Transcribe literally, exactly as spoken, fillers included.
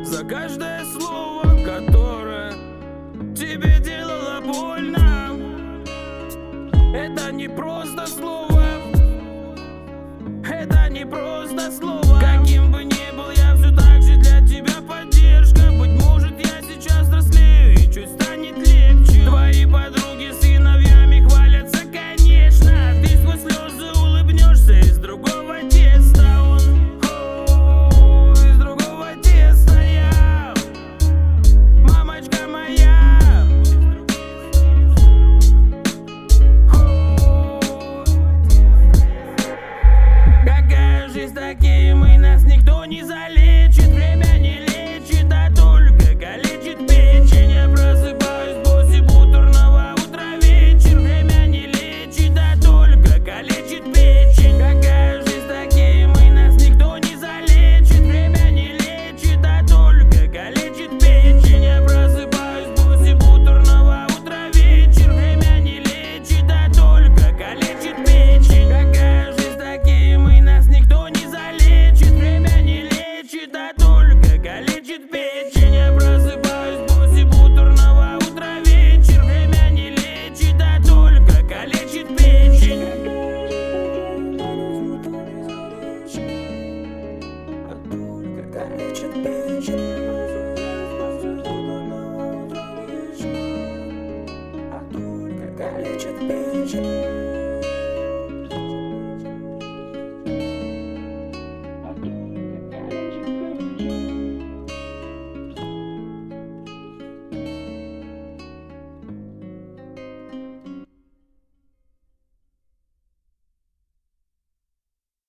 за каждое слово, которое тебе делало больно. Это не просто слово, это не просто слово. Каким бы ни был, я все так же для тебя поддержка. Быть может, я сейчас взрослею и чуть станет легче. Твои подруги с сыновьями хвалятся, конечно. Ты сквозь слезы улыбнешься из другого теста. Он о, из другого теста я, мамочка моя. О, какая жизнь, такие мы, нас никто не залечит. Время не лечит, а только калечит печень. Я просыпаюсь после бутурного утра вечер. Время не лечит, а только калечит печень. Какая жизнь, такие мы, нас никто не залечит. Время не лечит, а только калечит печень. Я просыпаюсь после бутурного утра вечер. Время не лечит, а только калечит печень. Какая жизнь, такие мы, нас никто не залечит. Время не лечит, а только калечит печень. Я просыпаюсь после бутурного утра вечер. Время не лечит, а только калечит печень. А только калечит печень. А только калечит печень.